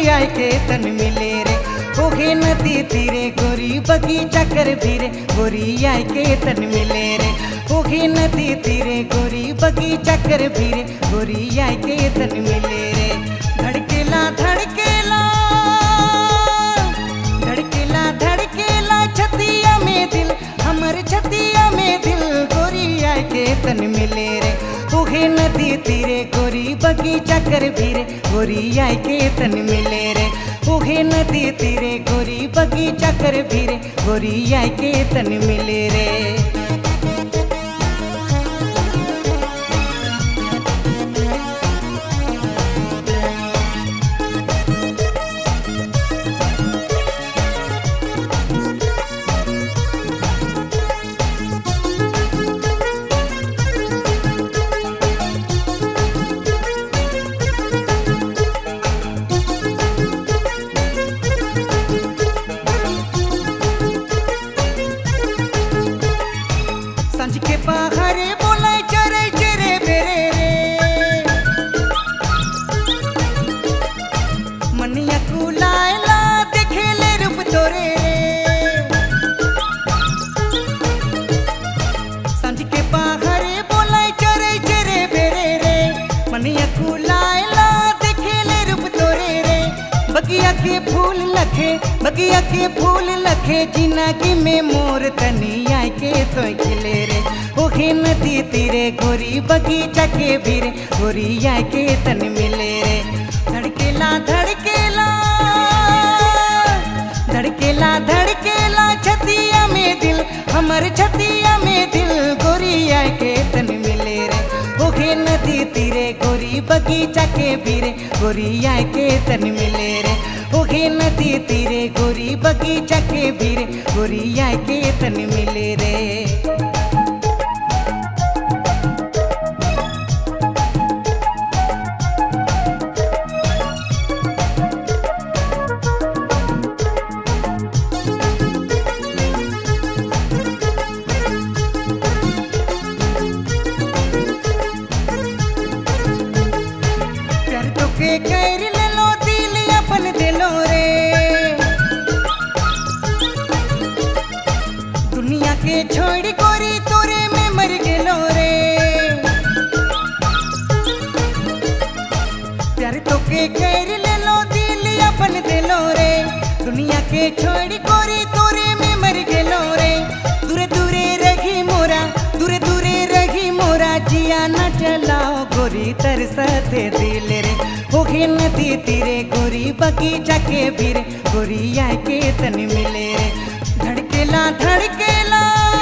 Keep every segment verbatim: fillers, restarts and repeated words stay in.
आय के तन मिले रे। ओहे नदी तीरे गोरी बगीचा कर भीरे गोरी आय के तन मिले रे। ओहे नदी तीरे गोरी बगीचा कर भीरे गोरी आय के तन मिले रे। धड़केला धड़केला धड़केला धड़केला छतिया में दिल हमर छतिया में दिल गोरी आय के तन मिले रे। ओहे नदी तीरे गोरी बगीचा कर भीरे गोरी आय के तन मिले रे। ओहे नदी तीरे गोरी बगीचा कर भीरे गोरी आय के तन मिले रे। सांझ के पहाड़े बोलाय चरे चरे बेरे रे। मनिया कुलायला देखेले रूप तोरे रे। सांझ के पहाड़े बोलाय चरे चरे बेरे रे। मनिया कुलायला देखेले रूप तोरे रे। बगिया के फूल लखे बगिया के फूल लखे जिंदगी में मोर तनी आय के तो खिले रे। ओहे नदी तीरे गोरी बगीचा के भीरे गोरी आय के तन मिले रे। धड़केला धड़केला धड़केला धड़केला छतिया में दिल हमर छतिया में दिल गोरी आय के तन मिले रे। ओहे नदी तीरे गोरी बगीचा के भीरे गोरी आय के तन मिले रे। ओहे नदी तीरे गोरी बगीचा के भीरे गोरी आय के तन मिले रे। प्यार तो के कर ले लो दिल अपन दिलो रे। दुनिया के छोड़ी गोरी तोरे में मर गेलो रे। प्यार तो के कर ले लो दिल अपन दिलो रे। दुनिया के छोड़ी गोरी तोरे में मर गेलो रे। दूरे दूरे रही मोरा दूरे दूरे रही मोरा जिया न चलाओ गोरी तरसते दिल रे। ओहे नदी तीरे गोरी बगीचा के भीरे गोरी आय के तन मिले रे। धड़केला धड़केला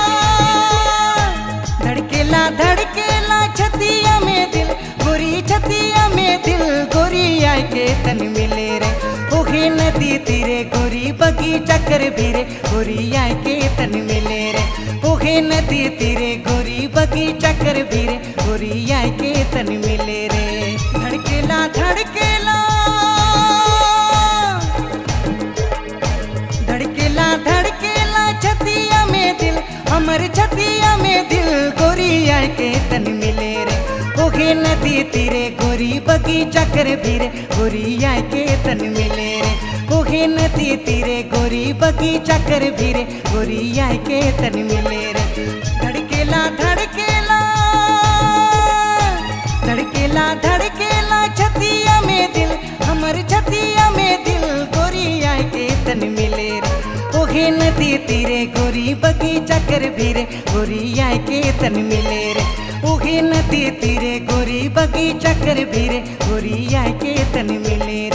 धड़केला धड़केला छतिया में दिल गोरी छतिया में दिल गोरी आय के तन मिले रे। ओहे नदी तीरे गोरी बगीचा कर भीरे गोरी आय के तन मिले रे। ओहे नदी तीरे गोरी बगीचा कर भीरे गोरी आय के तन मिले रे। धड़केला धड़केला धड़केला धड़केला छतिया में दिल हमर छतिया में दिल गोरी आय के तन मिले रे। ओहे नदी तीरे गोरी बगीचा कर भीरे गोरी आय के तन मिले रे। ओहे नदी तीरे गोरी बगीचा कर भीरे गोरी आय के तन मिले रे। धड़केला धड़केला धड़केला धड़केला छतिया में दिल हमर छतिया में दिल गोरी आय के तन मिले रे। ओहे नदी तीरे गोरी बगीचा कर भीरे गोरी आय के तन मिले रे। ओहे नदी तीरे गोरी बगीचा कर भीरे गोरी आय के तन मिले